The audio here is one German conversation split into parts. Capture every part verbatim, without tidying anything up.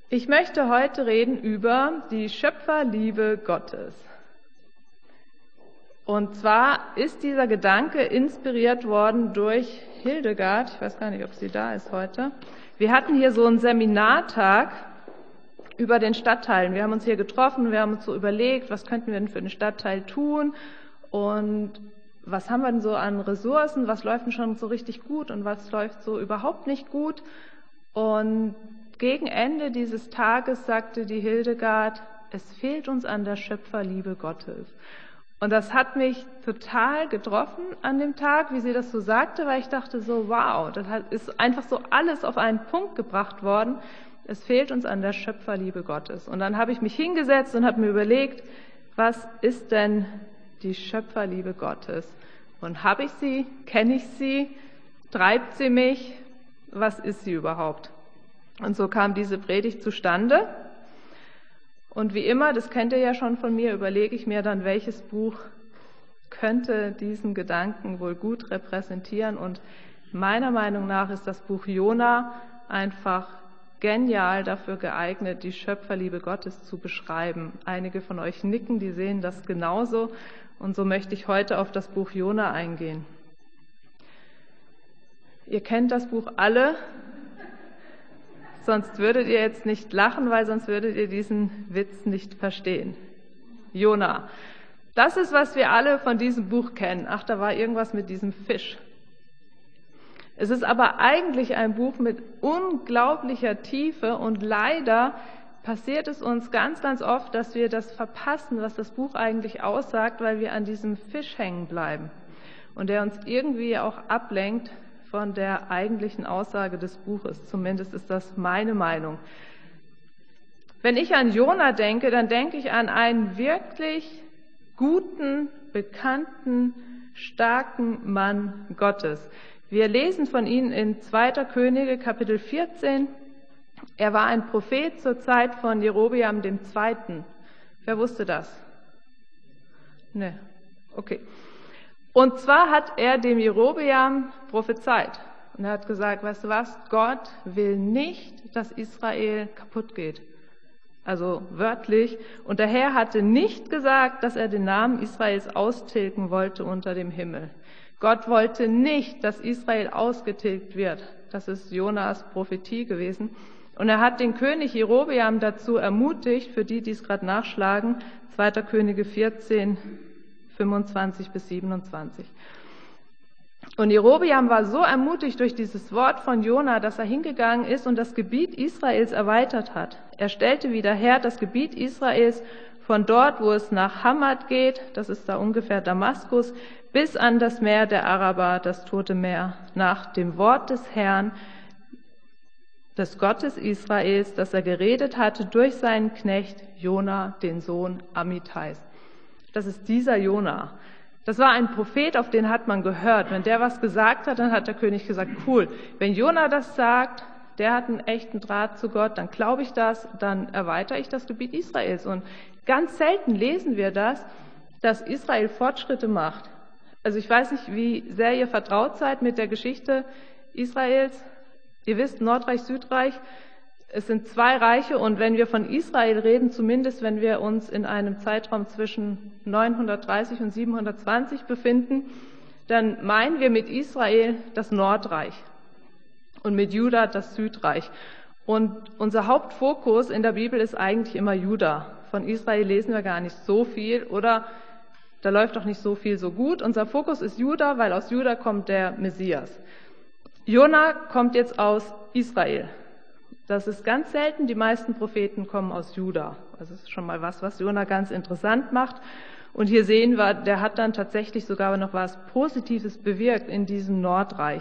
Ich möchte heute reden über die Schöpferliebe Gottes. Und zwar ist dieser Gedanke inspiriert worden durch Hildegard. Ich weiß gar nicht, ob sie da ist heute. Wir hatten hier so einen Seminartag über den Stadtteilen. Wir haben uns hier getroffen, wir haben uns so überlegt, was könnten wir denn für den Stadtteil tun und was haben wir denn so an Ressourcen, was läuft denn schon so richtig gut und was läuft so überhaupt nicht gut. Und gegen Ende dieses Tages sagte die Hildegard, es fehlt uns an der Schöpferliebe Gottes. Und das hat mich total getroffen an dem Tag, wie sie das so sagte, weil ich dachte so, wow, das ist einfach so alles auf einen Punkt gebracht worden. Es fehlt uns an der Schöpferliebe Gottes. Und dann habe ich mich hingesetzt und habe mir überlegt, was ist denn die Schöpferliebe Gottes? Und habe ich sie? Kenne ich sie? Treibt sie mich? Was ist sie überhaupt? Und so kam diese Predigt zustande. Und wie immer, das kennt ihr ja schon von mir, überlege ich mir dann, welches Buch könnte diesen Gedanken wohl gut repräsentieren. Und meiner Meinung nach ist das Buch Jona einfach genial dafür geeignet, die Schöpferliebe Gottes zu beschreiben. Einige von euch nicken, die sehen das genauso. Und so möchte ich heute auf das Buch Jona eingehen. Ihr kennt das Buch alle. Sonst würdet ihr jetzt nicht lachen, weil sonst würdet ihr diesen Witz nicht verstehen. Jona. Das ist, was wir alle von diesem Buch kennen. Ach, da war irgendwas mit diesem Fisch. Es ist aber eigentlich ein Buch mit unglaublicher Tiefe und leider passiert es uns ganz, ganz oft, dass wir das verpassen, was das Buch eigentlich aussagt, weil wir an diesem Fisch hängen bleiben und der uns irgendwie auch ablenkt von der eigentlichen Aussage des Buches. Zumindest ist das meine Meinung. Wenn ich an Jona denke, dann denke ich an einen wirklich guten, bekannten, starken Mann Gottes. Wir lesen von ihm in zweiter Könige, Kapitel vierzehn. Er war ein Prophet zur Zeit von Jerobeam dem Zweiten. Wer wusste das? Ne, okay. Und zwar hat er dem Jerobeam prophezeit. Und er hat gesagt, weißt du was, Gott will nicht, dass Israel kaputt geht. Also wörtlich. Und der Herr hatte nicht gesagt, dass er den Namen Israels austilgen wollte unter dem Himmel. Gott wollte nicht, dass Israel ausgetilgt wird. Das ist Jonas Prophetie gewesen. Und er hat den König Jerobeam dazu ermutigt, für die, die es gerade nachschlagen, zweiter Könige vierzehn, fünfundzwanzig bis siebenundzwanzig. Und Jerobeam war so ermutigt durch dieses Wort von Jona, dass er hingegangen ist und das Gebiet Israels erweitert hat. Er stellte wieder her das Gebiet Israels von dort, wo es nach Hamad geht, das ist da ungefähr Damaskus, bis an das Meer der Araber, das Tote Meer, nach dem Wort des Herrn, des Gottes Israels, das er geredet hatte durch seinen Knecht Jona, den Sohn Amittais. Das ist dieser Jona. Das war ein Prophet, auf den hat man gehört. Wenn der was gesagt hat, dann hat der König gesagt, cool, wenn Jona das sagt, der hat einen echten Draht zu Gott, dann glaube ich das, dann erweitere ich das Gebiet Israels. Und ganz selten lesen wir das, dass Israel Fortschritte macht. Also ich weiß nicht, wie sehr ihr vertraut seid mit der Geschichte Israels. Ihr wisst, Nordreich, Südreich, es sind zwei Reiche und wenn wir von Israel reden, zumindest wenn wir uns in einem Zeitraum zwischen neunhundertdreißig und siebenhundertzwanzig befinden, dann meinen wir mit Israel das Nordreich und mit Juda das Südreich. Und unser Hauptfokus in der Bibel ist eigentlich immer Juda. Von Israel lesen wir gar nicht so viel oder da läuft auch nicht so viel so gut. Unser Fokus ist Juda, weil aus Juda kommt der Messias. Jona kommt jetzt aus Israel. Das ist ganz selten, die meisten Propheten kommen aus Juda. Das ist schon mal was, was Jona ganz interessant macht. Und hier sehen wir, der hat dann tatsächlich sogar noch was Positives bewirkt in diesem Nordreich.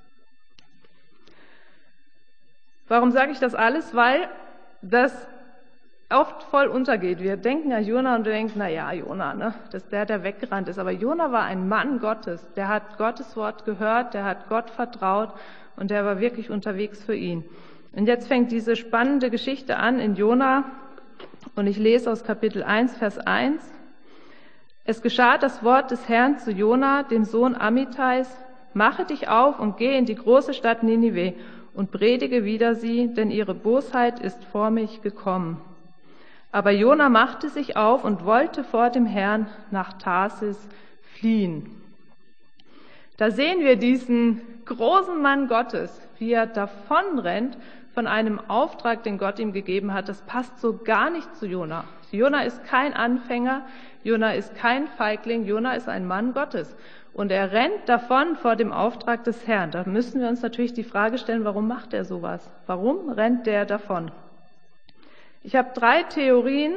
Warum sage ich das alles? Weil das oft voll untergeht. Wir denken an Jona und wir denken, na ja, Jona, ne, das ist der, der weggerannt ist. Aber Jona war ein Mann Gottes. Der hat Gottes Wort gehört, der hat Gott vertraut und der war wirklich unterwegs für ihn. Und jetzt fängt diese spannende Geschichte an in Jona und ich lese aus Kapitel eins, Vers eins. Es geschah das Wort des Herrn zu Jona, dem Sohn Amittais, mache dich auf und geh in die große Stadt Ninive und predige wider sie, denn ihre Bosheit ist vor mich gekommen. Aber Jona machte sich auf und wollte vor dem Herrn nach Tarsis fliehen. Da sehen wir diesen großen Mann Gottes, wie er davonrennt von einem Auftrag, den Gott ihm gegeben hat. Das passt so gar nicht zu Jona. Jona ist kein Anfänger, Jona ist kein Feigling, Jona ist ein Mann Gottes. Und er rennt davon vor dem Auftrag des Herrn. Da müssen wir uns natürlich die Frage stellen, warum macht er sowas? Warum rennt der davon? Ich habe drei Theorien.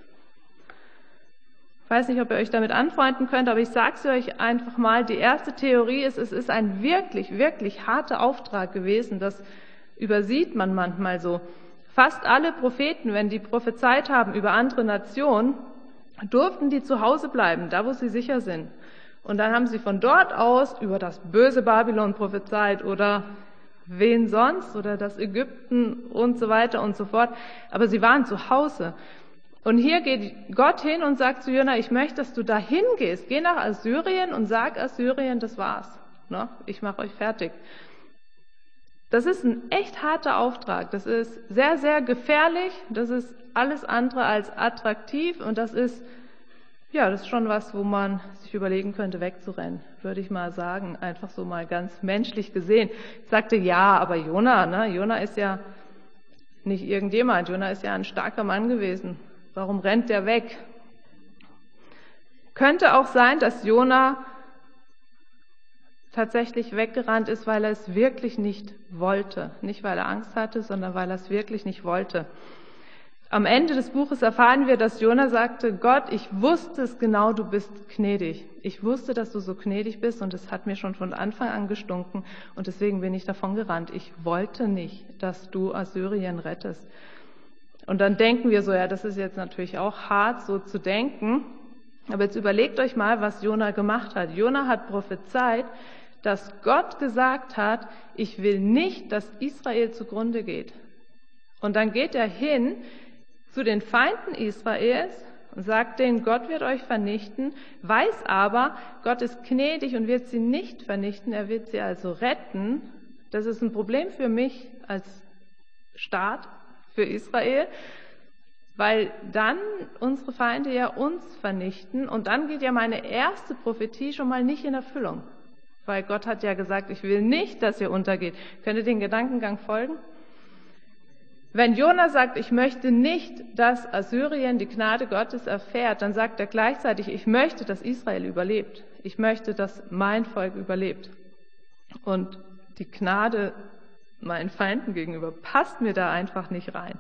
Ich weiß nicht, ob ihr euch damit anfreunden könnt, aber ich sage es euch einfach mal. Die erste Theorie ist, es ist ein wirklich, wirklich harter Auftrag gewesen. Das übersieht man manchmal so. Fast alle Propheten, wenn die prophezeit haben über andere Nationen, durften die zu Hause bleiben, da wo sie sicher sind. Und dann haben sie von dort aus über das böse Babylon prophezeit oder wen sonst oder das Ägypten und so weiter und so fort. Aber sie waren zu Hause. Und hier geht Gott hin und sagt zu Jona, ich möchte, dass du dahin gehst. Geh nach Assyrien und sag Assyrien, das war's. Ne? Ich mache euch fertig. Das ist ein echt harter Auftrag. Das ist sehr, sehr gefährlich. Das ist alles andere als attraktiv. Und das ist, ja, das ist schon was, wo man sich überlegen könnte, wegzurennen, würde ich mal sagen. Einfach so mal ganz menschlich gesehen. Ich sagte, ja, aber Jona, ne? Jona ist ja nicht irgendjemand. Jona ist ja ein starker Mann gewesen. Warum rennt der weg? Könnte auch sein, dass Jona tatsächlich weggerannt ist, weil er es wirklich nicht wollte. Nicht, weil er Angst hatte, sondern weil er es wirklich nicht wollte. Am Ende des Buches erfahren wir, dass Jona sagte, Gott, ich wusste es genau, du bist gnädig. Ich wusste, dass du so gnädig bist und es hat mir schon von Anfang an gestunken und deswegen bin ich davon gerannt. Ich wollte nicht, dass du Assyrien rettest. Und dann denken wir so, ja, das ist jetzt natürlich auch hart, so zu denken. Aber jetzt überlegt euch mal, was Jona gemacht hat. Jona hat prophezeit, dass Gott gesagt hat, ich will nicht, dass Israel zugrunde geht. Und dann geht er hin zu den Feinden Israels und sagt denen, Gott wird euch vernichten, weiß aber, Gott ist gnädig und wird sie nicht vernichten, er wird sie also retten. Das ist ein Problem für mich als Staat, für Israel, weil dann unsere Feinde ja uns vernichten und dann geht ja meine erste Prophetie schon mal nicht in Erfüllung, weil Gott hat ja gesagt, ich will nicht, dass ihr untergeht. Könnt ihr den Gedankengang folgen? Wenn Jona sagt, ich möchte nicht, dass Assyrien die Gnade Gottes erfährt, dann sagt er gleichzeitig, ich möchte, dass Israel überlebt. Ich möchte, dass mein Volk überlebt. Und die Gnade meinen Feinden gegenüber passt mir da einfach nicht rein.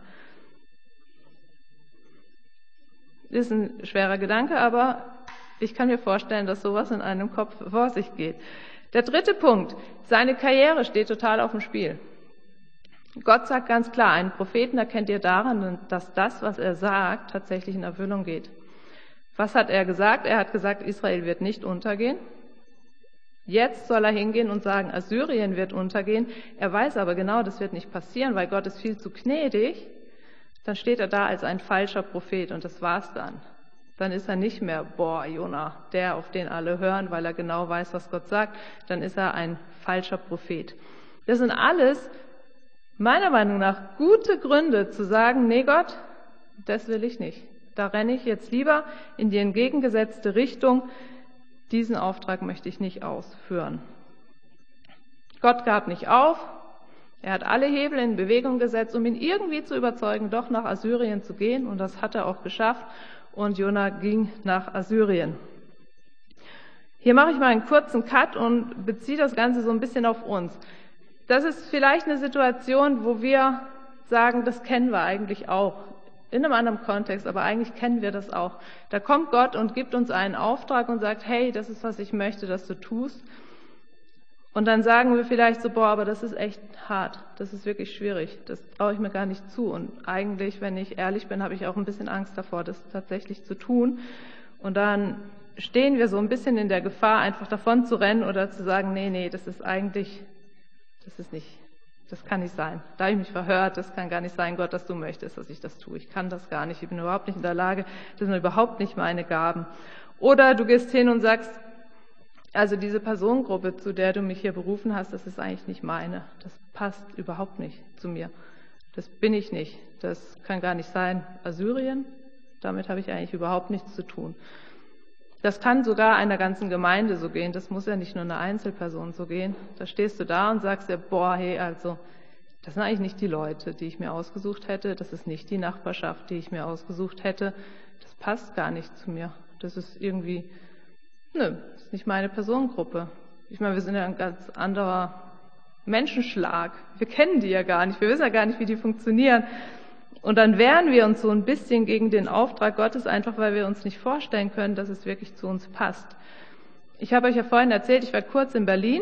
Ist ein schwerer Gedanke, aber ich kann mir vorstellen, dass sowas in einem Kopf vor sich geht. Der dritte Punkt, seine Karriere steht total auf dem Spiel. Gott sagt ganz klar, einen Propheten erkennt ihr daran, dass das, was er sagt, tatsächlich in Erfüllung geht. Was hat er gesagt? Er hat gesagt, Israel wird nicht untergehen. Jetzt soll er hingehen und sagen, Assyrien wird untergehen. Er weiß aber genau, das wird nicht passieren, weil Gott ist viel zu gnädig. Dann steht er da als ein falscher Prophet und das war's dann. Dann ist er nicht mehr, boah, Jona, der, auf den alle hören, weil er genau weiß, was Gott sagt. Dann ist er ein falscher Prophet. Das sind alles meiner Meinung nach gute Gründe zu sagen, nee Gott, das will ich nicht. Da renne ich jetzt lieber in die entgegengesetzte Richtung. Diesen Auftrag möchte ich nicht ausführen. Gott gab nicht auf. Er hat alle Hebel in Bewegung gesetzt, um ihn irgendwie zu überzeugen, doch nach Assyrien zu gehen. Und das hat er auch geschafft. Und Jona ging nach Assyrien. Hier mache ich mal einen kurzen Cut und beziehe das Ganze so ein bisschen auf uns. Das ist vielleicht eine Situation, wo wir sagen, das kennen wir eigentlich auch. In einem anderen Kontext, aber eigentlich kennen wir das auch. Da kommt Gott und gibt uns einen Auftrag und sagt, hey, das ist, was ich möchte, dass du tust. Und dann sagen wir vielleicht so, boah, aber das ist echt hart, das ist wirklich schwierig, das traue ich mir gar nicht zu. Und eigentlich, wenn ich ehrlich bin, habe ich auch ein bisschen Angst davor, das tatsächlich zu tun. Und dann stehen wir so ein bisschen in der Gefahr, einfach davon zu rennen oder zu sagen, nee, nee, das ist eigentlich, das ist nicht, das kann nicht sein. Da habe ich mich verhört, das kann gar nicht sein, Gott, dass du möchtest, dass ich das tue. Ich kann das gar nicht, ich bin überhaupt nicht in der Lage, das sind überhaupt nicht meine Gaben. Oder du gehst hin und sagst, Also diese Personengruppe, zu der du mich hier berufen hast, das ist eigentlich nicht meine. Das passt überhaupt nicht zu mir. Das bin ich nicht. Das kann gar nicht sein. Assyrien, damit habe ich eigentlich überhaupt nichts zu tun. Das kann sogar einer ganzen Gemeinde so gehen. Das muss ja nicht nur eine Einzelperson so gehen. Da stehst du da und sagst dir, boah, hey, also, das sind eigentlich nicht die Leute, die ich mir ausgesucht hätte. Das ist nicht die Nachbarschaft, die ich mir ausgesucht hätte. Das passt gar nicht zu mir. Das ist irgendwie, nö, das ist nicht meine Personengruppe. Ich meine, wir sind ja ein ganz anderer Menschenschlag. Wir kennen die ja gar nicht. Wir wissen ja gar nicht, wie die funktionieren. Und dann wehren wir uns so ein bisschen gegen den Auftrag Gottes, einfach weil wir uns nicht vorstellen können, dass es wirklich zu uns passt. Ich habe euch ja vorhin erzählt, ich war kurz in Berlin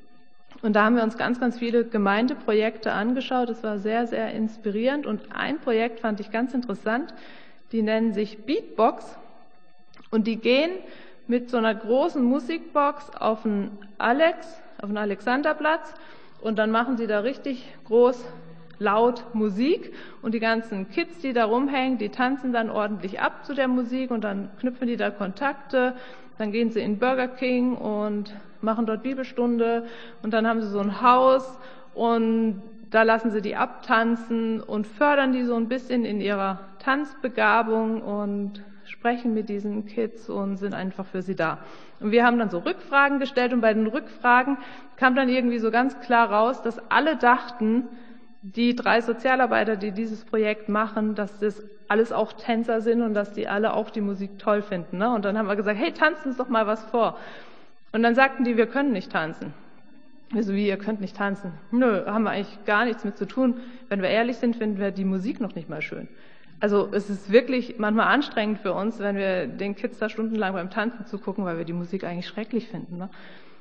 und da haben wir uns ganz, ganz viele Gemeindeprojekte angeschaut. Es war sehr, sehr inspirierend und ein Projekt fand ich ganz interessant. Die nennen sich Beatbox und die gehen mit so einer großen Musikbox auf den Alex, auf den Alexanderplatz und dann machen sie da richtig groß laut Musik und die ganzen Kids, die da rumhängen, die tanzen dann ordentlich ab zu der Musik und dann knüpfen die da Kontakte, dann gehen sie in Burger King und machen dort Bibelstunde und dann haben sie so ein Haus und da lassen sie die abtanzen und fördern die so ein bisschen in ihrer Tanzbegabung und sprechen mit diesen Kids und sind einfach für sie da. Und wir haben dann so Rückfragen gestellt und bei den Rückfragen kam dann irgendwie so ganz klar raus, dass alle dachten, die drei Sozialarbeiter, die dieses Projekt machen, dass das alles auch Tänzer sind und dass die alle auch die Musik toll finden. Ne? Und dann haben wir gesagt, hey, tanzt uns doch mal was vor. Und dann sagten die, wir können nicht tanzen. Wir so, wie, ihr könnt nicht tanzen? Nö, haben wir eigentlich gar nichts mit zu tun. Wenn wir ehrlich sind, finden wir die Musik noch nicht mal schön. Also es ist wirklich manchmal anstrengend für uns, wenn wir den Kids da stundenlang beim Tanzen zugucken, weil wir die Musik eigentlich schrecklich finden. Ne?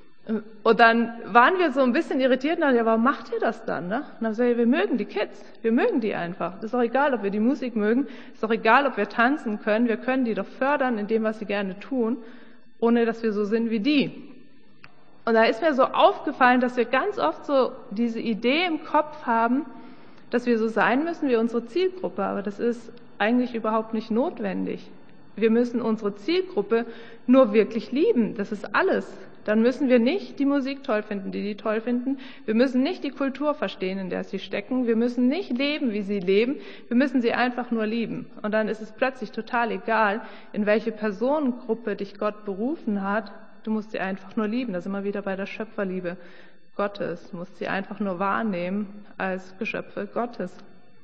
Und dann waren wir so ein bisschen irritiert und dachten, ja, warum macht ihr das dann? Ne? Und dann haben wir gesagt, wir mögen die Kids, wir mögen die einfach. Das ist doch egal, ob wir die Musik mögen, ist doch egal, ob wir tanzen können, wir können die doch fördern in dem, was sie gerne tun, ohne dass wir so sind wie die. Und da ist mir so aufgefallen, dass wir ganz oft so diese Idee im Kopf haben, dass wir so sein müssen wie unsere Zielgruppe, aber das ist eigentlich überhaupt nicht notwendig. Wir müssen unsere Zielgruppe nur wirklich lieben, das ist alles. Dann müssen wir nicht die Musik toll finden, die die toll finden. Wir müssen nicht die Kultur verstehen, in der sie stecken. Wir müssen nicht leben, wie sie leben. Wir müssen sie einfach nur lieben. Und dann ist es plötzlich total egal, in welche Personengruppe dich Gott berufen hat. Du musst sie einfach nur lieben. Da sind wir wieder bei der Schöpferliebe Gottes. Du musst sie einfach nur wahrnehmen als Geschöpfe Gottes.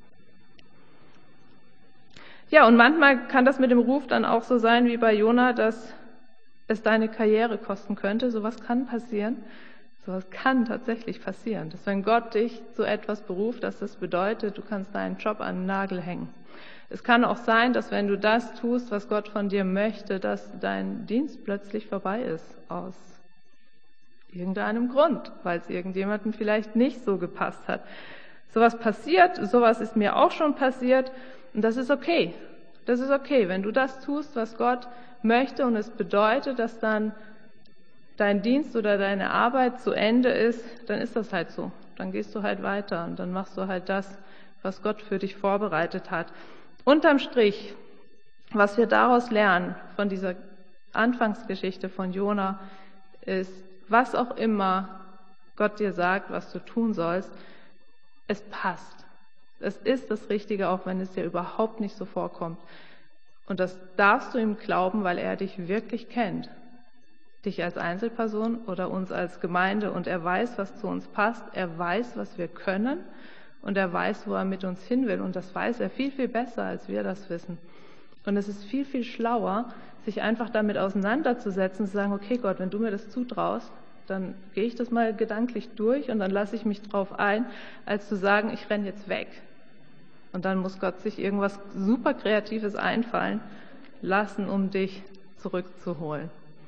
Ja, und manchmal kann das mit dem Ruf dann auch so sein wie bei Jona, dass es deine Karriere kosten könnte. Sowas kann passieren. Sowas kann tatsächlich passieren. Dass wenn Gott dich zu etwas beruft, dass das bedeutet, du kannst deinen Job an den Nagel hängen. Es kann auch sein, dass wenn du das tust, was Gott von dir möchte, dass dein Dienst plötzlich vorbei ist. Aus irgendeinem Grund. Weil es irgendjemandem vielleicht nicht so gepasst hat. Sowas passiert. Sowas ist mir auch schon passiert. Und das ist okay. Das ist okay. Wenn du das tust, was Gott möchte und es bedeutet, dass dann dein Dienst oder deine Arbeit zu Ende ist, dann ist das halt so. Dann gehst du halt weiter und dann machst du halt das, was Gott für dich vorbereitet hat. Unterm Strich, was wir daraus lernen von dieser Anfangsgeschichte von Jona, ist, was auch immer Gott dir sagt, was du tun sollst, es passt. Es ist das Richtige, auch wenn es dir überhaupt nicht so vorkommt. Und das darfst du ihm glauben, weil er dich wirklich kennt. Dich als Einzelperson oder uns als Gemeinde. Und er weiß, was zu uns passt. Er weiß, was wir können. Und er weiß, wo er mit uns hin will. Und das weiß er viel, viel besser, als wir das wissen. Und es ist viel, viel schlauer, sich einfach damit auseinanderzusetzen, zu sagen, okay Gott, wenn du mir das zutraust, dann gehe ich das mal gedanklich durch und dann lasse ich mich drauf ein, als zu sagen, ich renne jetzt weg. Und dann muss Gott sich irgendwas super Kreatives einfallen lassen, um dich zurückzuholen.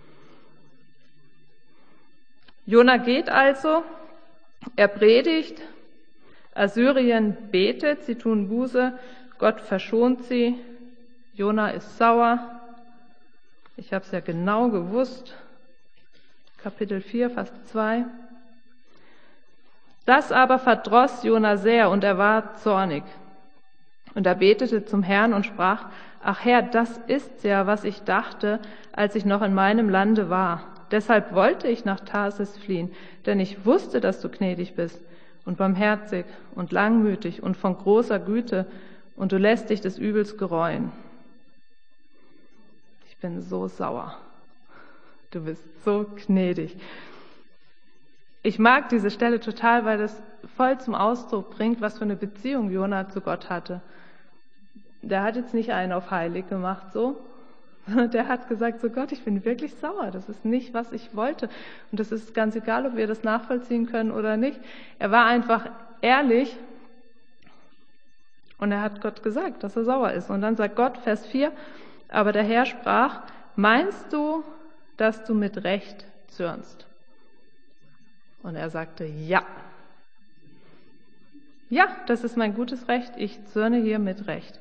Jona geht also, er predigt, Assyrien betet, sie tun Buße, Gott verschont sie, Jona ist sauer. Ich habe es ja genau gewusst. Kapitel vier, Vers zwei. Das aber verdross Jona sehr und er war zornig. Und er betete zum Herrn und sprach, ach Herr, das ist's ja, was ich dachte, als ich noch in meinem Lande war. Deshalb wollte ich nach Tarsis fliehen, denn ich wusste, dass du gnädig bist und barmherzig und langmütig und von großer Güte, und du lässt dich des Übels gereuen. Ich bin so sauer. Du bist so gnädig. Ich mag diese Stelle total, weil es voll zum Ausdruck bringt, was für eine Beziehung Jona zu Gott hatte. Der hat jetzt nicht einen auf heilig gemacht, so. Der hat gesagt, so Gott, ich bin wirklich sauer. Das ist nicht, was ich wollte. Und das ist ganz egal, ob wir das nachvollziehen können oder nicht. Er war einfach ehrlich und er hat Gott gesagt, dass er sauer ist. Und dann sagt Gott, Vers vier, aber der Herr sprach, meinst du, dass du mit Recht zürnst? Und er sagte, ja. Ja, das ist mein gutes Recht. Ich zürne hier mit Recht.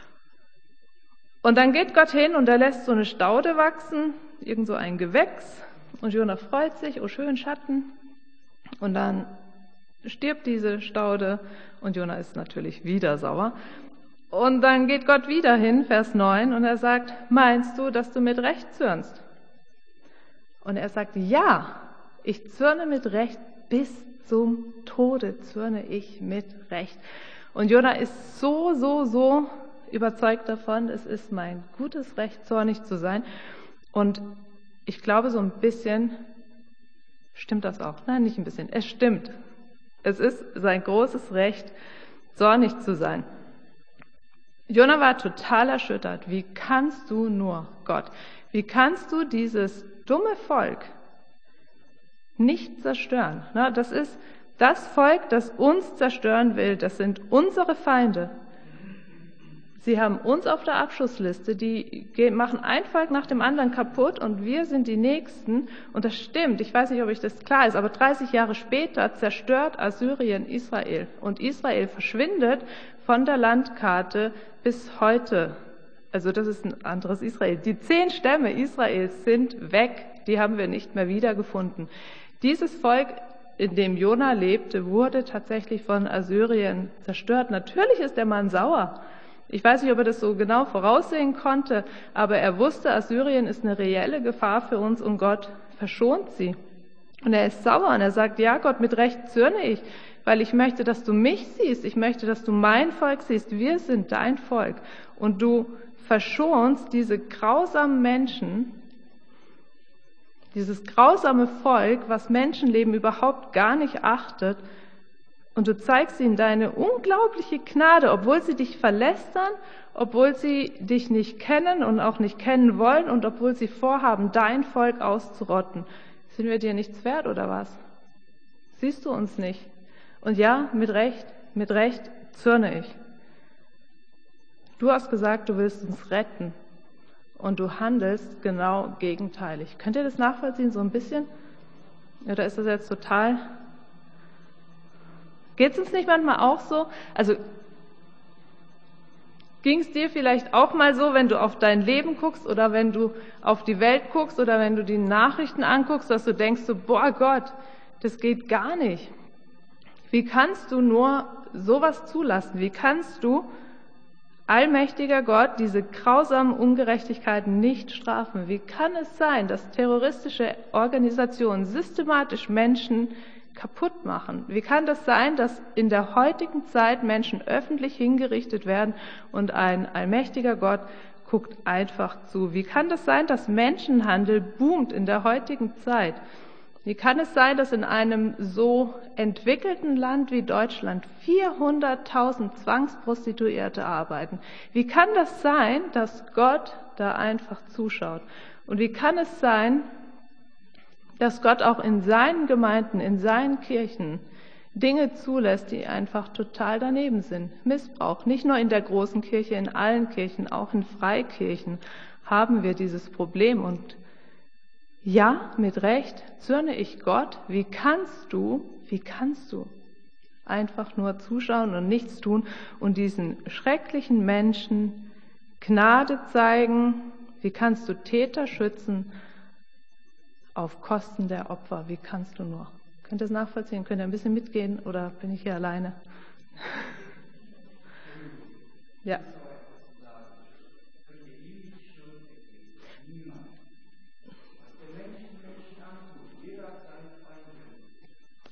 Und dann geht Gott hin und er lässt so eine Staude wachsen, irgend so ein Gewächs. Und Jona freut sich, oh schön Schatten. Und dann stirbt diese Staude und Jona ist natürlich wieder sauer. Und dann geht Gott wieder hin, Vers neun, und er sagt, meinst du, dass du mit Recht zürnst? Und er sagt, ja, ich zürne mit Recht, bis zum Tode zürne ich mit Recht. Und Jona ist so, so, so überzeugt davon, es ist mein gutes Recht, zornig zu sein. Und ich glaube, so ein bisschen stimmt das auch. Nein, nicht ein bisschen, es stimmt. Es ist sein großes Recht, zornig zu sein. Jona war total erschüttert. Wie kannst du nur, Gott, wie kannst du dieses dumme Volk nicht zerstören? Das ist das Volk, das uns zerstören will. Das sind unsere Feinde. Sie haben uns auf der Abschussliste, die machen ein Volk nach dem anderen kaputt und wir sind die Nächsten. Und das stimmt, ich weiß nicht, ob euch das klar ist, aber dreißig Jahre später zerstört Assyrien Israel. Und Israel verschwindet von der Landkarte bis heute. Also das ist ein anderes Israel. Die zehn Stämme Israels sind weg, die haben wir nicht mehr wiedergefunden. Dieses Volk, in dem Jona lebte, wurde tatsächlich von Assyrien zerstört. Natürlich ist der Mann sauer. Ich weiß nicht, ob er das so genau voraussehen konnte, aber er wusste, Assyrien ist eine reelle Gefahr für uns und Gott verschont sie. Und er ist sauer und er sagt, ja Gott, mit Recht zürne ich, weil ich möchte, dass du mich siehst, ich möchte, dass du mein Volk siehst, wir sind dein Volk. Und du verschonst diese grausamen Menschen, dieses grausame Volk, was Menschenleben überhaupt gar nicht achtet, und du zeigst ihnen deine unglaubliche Gnade, obwohl sie dich verlästern, obwohl sie dich nicht kennen und auch nicht kennen wollen und obwohl sie vorhaben, dein Volk auszurotten. Sind wir dir nichts wert oder was? Siehst du uns nicht? Und ja, mit Recht, mit Recht zürne ich. Du hast gesagt, du willst uns retten und du handelst genau gegenteilig. Könnt ihr das nachvollziehen, so ein bisschen? Oder ist das jetzt total... Geht es uns nicht manchmal auch so? Also ging es dir vielleicht auch mal so, wenn du auf dein Leben guckst oder wenn du auf die Welt guckst oder wenn du die Nachrichten anguckst, dass du denkst so, boah Gott, das geht gar nicht. Wie kannst du nur sowas zulassen? Wie kannst du, allmächtiger Gott, diese grausamen Ungerechtigkeiten nicht strafen? Wie kann es sein, dass terroristische Organisationen systematisch Menschen kaputt machen? Wie kann das sein, dass in der heutigen Zeit Menschen öffentlich hingerichtet werden und ein allmächtiger Gott guckt einfach zu? Wie kann das sein, dass Menschenhandel boomt in der heutigen Zeit? Wie kann es sein, dass in einem so entwickelten Land wie Deutschland vierhunderttausend Zwangsprostituierte arbeiten? Wie kann das sein, dass Gott da einfach zuschaut? Und wie kann es sein, dass Gott auch in seinen Gemeinden, in seinen Kirchen Dinge zulässt, die einfach total daneben sind? Missbrauch, nicht nur in der großen Kirche, in allen Kirchen, auch in Freikirchen haben wir dieses Problem. Und ja, mit Recht zürne ich Gott. Wie kannst du, wie kannst du einfach nur zuschauen und nichts tun und diesen schrecklichen Menschen Gnade zeigen? Wie kannst du Täter schützen auf Kosten der Opfer? Wie kannst du nur? Könnt ihr das nachvollziehen? Könnt ihr ein bisschen mitgehen oder bin ich hier alleine? Ja.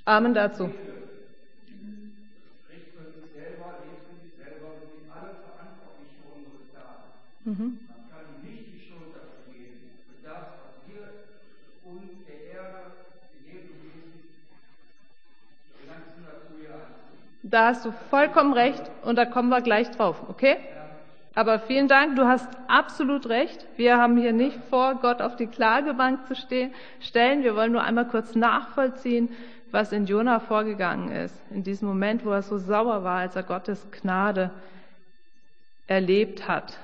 Amen dazu. Mhm. Da hast du vollkommen recht und da kommen wir gleich drauf, okay? Aber vielen Dank, du hast absolut recht. Wir haben hier nicht vor, Gott auf die Klagebank zu stehen, stellen. Wir wollen nur einmal kurz nachvollziehen, was in Jona vorgegangen ist. In diesem Moment, wo er so sauer war, als er Gottes Gnade erlebt hat.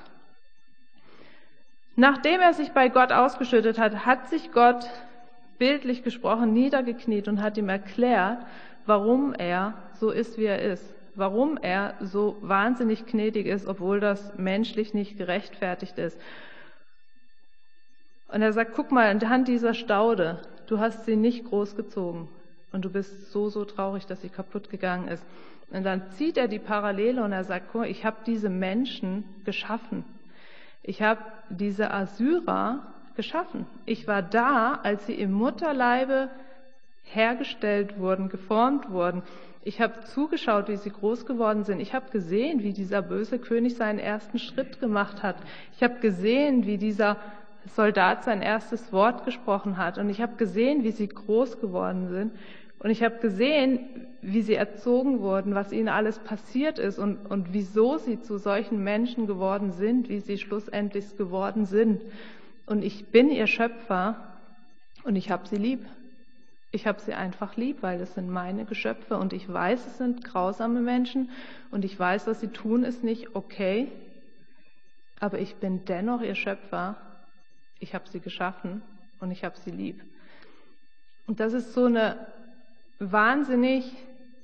Nachdem er sich bei Gott ausgeschüttet hat, hat sich Gott, bildlich gesprochen, niedergekniet und hat ihm erklärt, warum er so ist, wie er ist. Warum er so wahnsinnig gnädig ist, obwohl das menschlich nicht gerechtfertigt ist. Und er sagt, guck mal, anhand dieser Staude, du hast sie nicht großgezogen und du bist so, so traurig, dass sie kaputt gegangen ist. Und dann zieht er die Parallele und er sagt, guck mal, ich habe diese Menschen geschaffen. Ich habe diese Assyrer geschaffen. Ich war da, als sie im Mutterleibe hergestellt wurden, geformt wurden. Ich habe zugeschaut, wie sie groß geworden sind. Ich habe gesehen, wie dieser böse König seinen ersten Schritt gemacht hat. Ich habe gesehen, wie dieser Soldat sein erstes Wort gesprochen hat. Und ich habe gesehen, wie sie groß geworden sind. Und ich habe gesehen, wie sie erzogen wurden, was ihnen alles passiert ist und, und wieso sie zu solchen Menschen geworden sind, wie sie schlussendlich geworden sind. Und ich bin ihr Schöpfer und ich habe sie lieb. Ich habe sie einfach lieb, weil es sind meine Geschöpfe und ich weiß, es sind grausame Menschen und ich weiß, was sie tun, ist nicht okay, aber ich bin dennoch ihr Schöpfer. Ich habe sie geschaffen und ich habe sie lieb. Und das ist so eine wahnsinnig,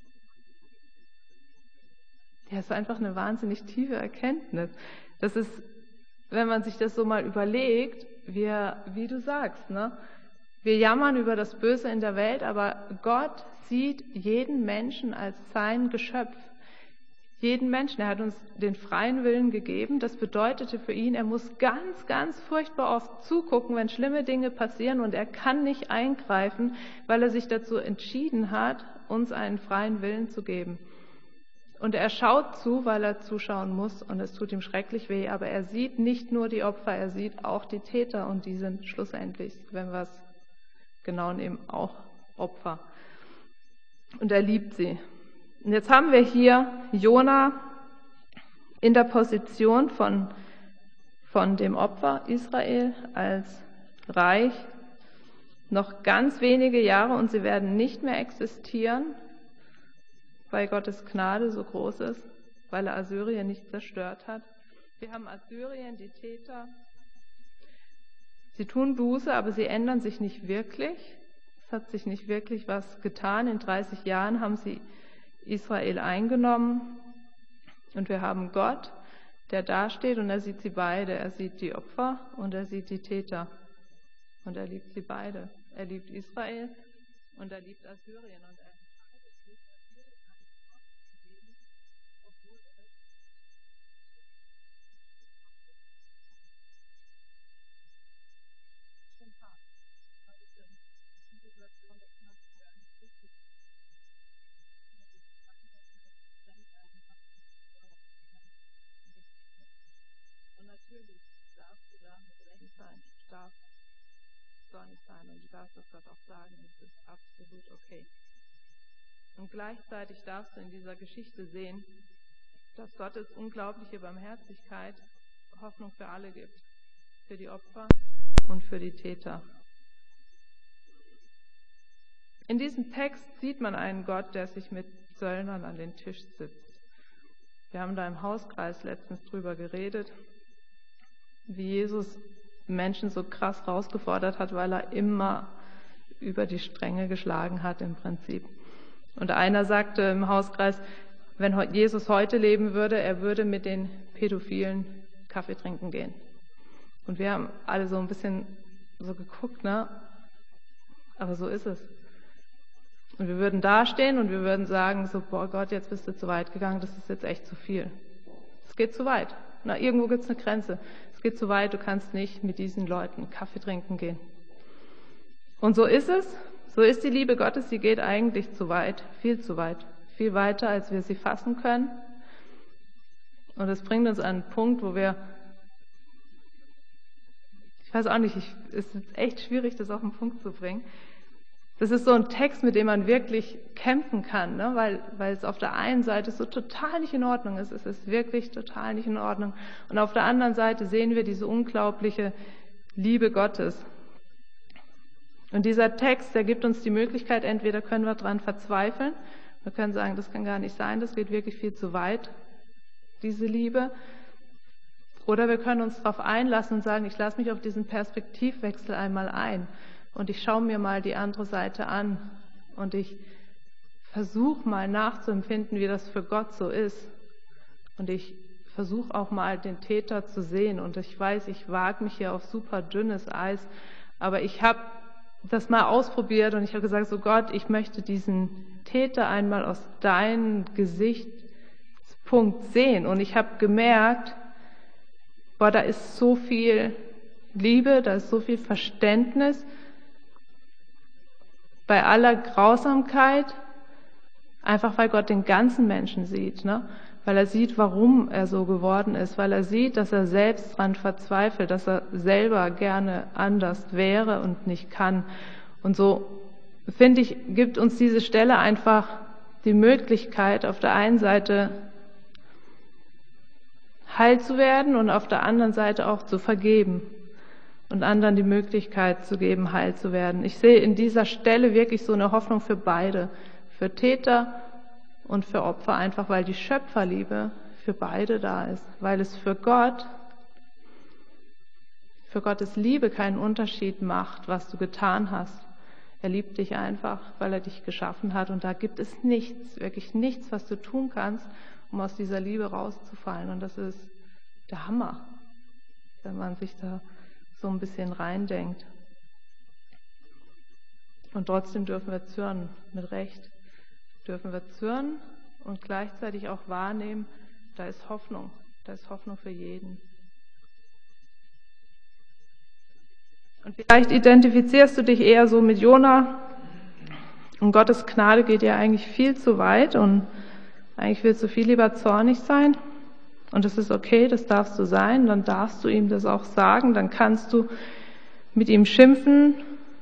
ja, es ist einfach eine wahnsinnig tiefe Erkenntnis. Das ist, wenn man sich das so mal überlegt, wir, wie du sagst, ne? Wir jammern über das Böse in der Welt, aber Gott sieht jeden Menschen als sein Geschöpf. Jeden Menschen. Er hat uns den freien Willen gegeben. Das bedeutete für ihn, er muss ganz, ganz furchtbar oft zugucken, wenn schlimme Dinge passieren und er kann nicht eingreifen, weil er sich dazu entschieden hat, uns einen freien Willen zu geben. Und er schaut zu, weil er zuschauen muss und es tut ihm schrecklich weh, aber er sieht nicht nur die Opfer, er sieht auch die Täter und die sind schlussendlich, wenn wir es genau nehmen, auch Opfer. Und er liebt sie. Und jetzt haben wir hier Jona in der Position von, von dem Opfer Israel als Reich. Noch ganz wenige Jahre und sie werden nicht mehr existieren, weil Gottes Gnade so groß ist, weil er Assyrien nicht zerstört hat. Wir haben Assyrien, die Täter. Sie tun Buße, aber sie ändern sich nicht wirklich. Es hat sich nicht wirklich was getan. In dreißig Jahren haben sie Israel eingenommen und wir haben Gott, der dasteht und er sieht sie beide. Er sieht die Opfer und er sieht die Täter und er liebt sie beide. Er liebt Israel und er liebt Assyrien und er natürlich darfst du da mit Recht sein, du darfst zornig sein und du darfst das Gott auch sagen, das ist absolut okay. Und gleichzeitig darfst du in dieser Geschichte sehen, dass Gottes unglaubliche Barmherzigkeit Hoffnung für alle gibt, für die Opfer und für die Täter. In diesem Text sieht man einen Gott, der sich mit Zöllnern an den Tisch sitzt. Wir haben da im Hauskreis letztens drüber geredet, wie Jesus Menschen so krass rausgefordert hat, weil er immer über die Stränge geschlagen hat im Prinzip. Und einer sagte im Hauskreis, wenn Jesus heute leben würde, er würde mit den Pädophilen Kaffee trinken gehen. Und wir haben alle so ein bisschen so geguckt, ne? Aber so ist es. Und wir würden dastehen und wir würden sagen, so, boah Gott, jetzt bist du zu weit gegangen, das ist jetzt echt zu viel. Es geht zu weit. Na, irgendwo gibt es eine Grenze. Es geht zu weit, du kannst nicht mit diesen Leuten Kaffee trinken gehen. Und so ist es. So ist die Liebe Gottes, sie geht eigentlich zu weit, viel zu weit, viel weiter, als wir sie fassen können. Und das bringt uns an einen Punkt, wo wir, ich weiß auch nicht, ich, es ist echt schwierig, das auf den Punkt zu bringen. Das ist so ein Text, mit dem man wirklich kämpfen kann, ne? weil, weil es auf der einen Seite so total nicht in Ordnung ist. Es ist wirklich total nicht in Ordnung. Und auf der anderen Seite sehen wir diese unglaubliche Liebe Gottes. Und dieser Text, der gibt uns die Möglichkeit, entweder können wir daran verzweifeln, wir können sagen, das kann gar nicht sein, das geht wirklich viel zu weit, diese Liebe. Oder wir können uns darauf einlassen und sagen, ich lasse mich auf diesen Perspektivwechsel einmal ein. Und ich schaue mir mal die andere Seite an und ich versuche mal nachzuempfinden, wie das für Gott so ist. Und ich versuche auch mal den Täter zu sehen. Und ich weiß, ich wage mich hier auf super dünnes Eis, aber ich habe das mal ausprobiert und ich habe gesagt, so Gott, ich möchte diesen Täter einmal aus deinem Gesichtspunkt sehen. Und ich habe gemerkt, boah, da ist so viel Liebe, da ist so viel Verständnis, bei aller Grausamkeit, einfach weil Gott den ganzen Menschen sieht, ne? Weil er sieht, warum er so geworden ist, weil er sieht, dass er selbst dran verzweifelt, dass er selber gerne anders wäre und nicht kann. Und so, finde ich, gibt uns diese Stelle einfach die Möglichkeit, auf der einen Seite heil zu werden und auf der anderen Seite auch zu vergeben. Und anderen die Möglichkeit zu geben, heil zu werden. Ich sehe in dieser Stelle wirklich so eine Hoffnung für beide, für Täter und für Opfer, einfach weil die Schöpferliebe für beide da ist, weil es für Gott, für Gottes Liebe keinen Unterschied macht, was du getan hast. Er liebt dich einfach, weil er dich geschaffen hat und da gibt es nichts, wirklich nichts, was du tun kannst, um aus dieser Liebe rauszufallen. Und das ist der Hammer, wenn man sich da so ein bisschen reindenkt. Und trotzdem dürfen wir zürnen, mit Recht dürfen wir zürnen und gleichzeitig auch wahrnehmen, da ist Hoffnung, da ist Hoffnung für jeden. Und vielleicht identifizierst du dich eher so mit Jona und Gottes Gnade geht dir eigentlich viel zu weit und eigentlich willst du viel lieber zornig sein. Und das ist okay, das darfst du sein, dann darfst du ihm das auch sagen, dann kannst du mit ihm schimpfen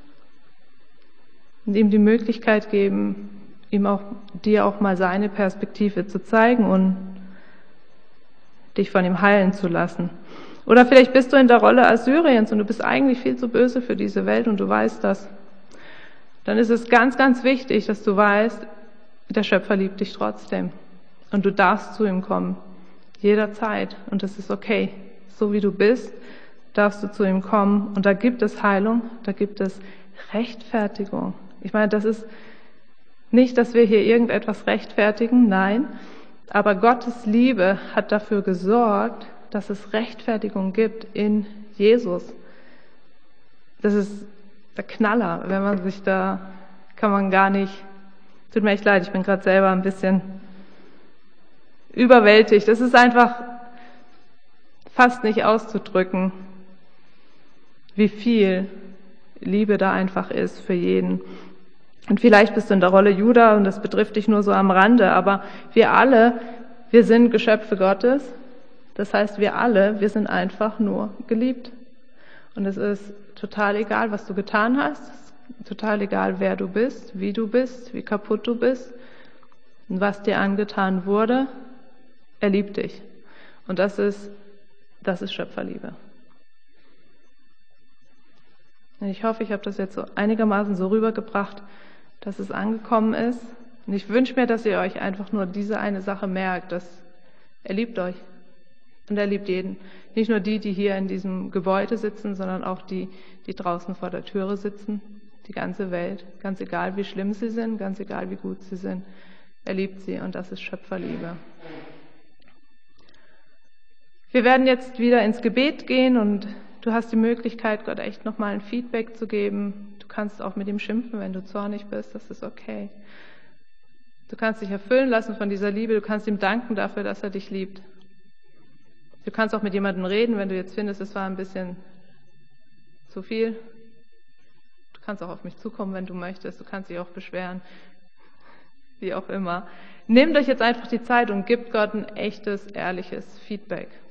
und ihm die Möglichkeit geben, ihm auch, dir auch mal seine Perspektive zu zeigen und dich von ihm heilen zu lassen. Oder vielleicht bist du in der Rolle Assyriens und du bist eigentlich viel zu böse für diese Welt und du weißt das. Dann ist es ganz, ganz wichtig, dass du weißt, der Schöpfer liebt dich trotzdem und du darfst zu ihm kommen. Jederzeit. Und das ist okay. So wie du bist, darfst du zu ihm kommen. Und da gibt es Heilung, da gibt es Rechtfertigung. Ich meine, das ist nicht, dass wir hier irgendetwas rechtfertigen, nein. Aber Gottes Liebe hat dafür gesorgt, dass es Rechtfertigung gibt in Jesus. Das ist der Knaller. Wenn man sich da, kann man gar nicht, tut mir echt leid, ich bin gerade selber ein bisschen überwältigt. Es ist einfach fast nicht auszudrücken, wie viel Liebe da einfach ist für jeden. Und vielleicht bist du in der Rolle Juda und das betrifft dich nur so am Rande, aber wir alle, wir sind Geschöpfe Gottes. Das heißt, wir alle, wir sind einfach nur geliebt. Und es ist total egal, was du getan hast, total egal, wer du bist, wie du bist, wie kaputt du bist und was dir angetan wurde. Er liebt dich. Und das ist, das ist Schöpferliebe. Und ich hoffe, ich habe das jetzt so einigermaßen so rübergebracht, dass es angekommen ist. Und ich wünsche mir, dass ihr euch einfach nur diese eine Sache merkt, dass er liebt euch. Und er liebt jeden. Nicht nur die, die hier in diesem Gebäude sitzen, sondern auch die, die draußen vor der Türe sitzen. Die ganze Welt. Ganz egal, wie schlimm sie sind, ganz egal, wie gut sie sind. Er liebt sie und das ist Schöpferliebe. Wir werden jetzt wieder ins Gebet gehen und du hast die Möglichkeit, Gott echt nochmal ein Feedback zu geben. Du kannst auch mit ihm schimpfen, wenn du zornig bist, das ist okay. Du kannst dich erfüllen lassen von dieser Liebe, du kannst ihm danken dafür, dass er dich liebt. Du kannst auch mit jemandem reden, wenn du jetzt findest, es war ein bisschen zu viel. Du kannst auch auf mich zukommen, wenn du möchtest. Du kannst dich auch beschweren, wie auch immer. Nehmt euch jetzt einfach die Zeit und gebt Gott ein echtes, ehrliches Feedback.